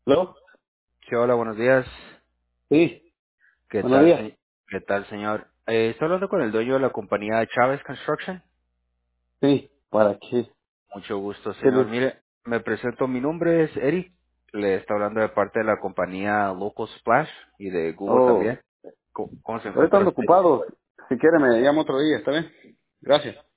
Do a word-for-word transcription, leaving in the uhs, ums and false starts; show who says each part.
Speaker 1: ¿Aló?
Speaker 2: Sí, hola, buenos días.
Speaker 1: Sí,
Speaker 2: ¿Qué
Speaker 1: buenos
Speaker 2: tal,
Speaker 1: días.
Speaker 2: se- ¿Qué tal, señor? Eh, estoy hablando con el dueño de la compañía Chávez Construction.
Speaker 1: Sí, ¿para qué?
Speaker 2: Mucho gusto,
Speaker 1: ¿Qué
Speaker 2: señor.
Speaker 1: le-
Speaker 2: Mire, me presento, mi nombre es Eric. Le está hablando de parte de la compañía Local Splash y de Google
Speaker 1: Oh,
Speaker 2: también. ¿Cómo, cómo se
Speaker 1: ahorita
Speaker 2: encuentra
Speaker 1: ando
Speaker 2: usted?
Speaker 1: ocupado. Si quiere me llamo otro día, ¿está bien? Gracias.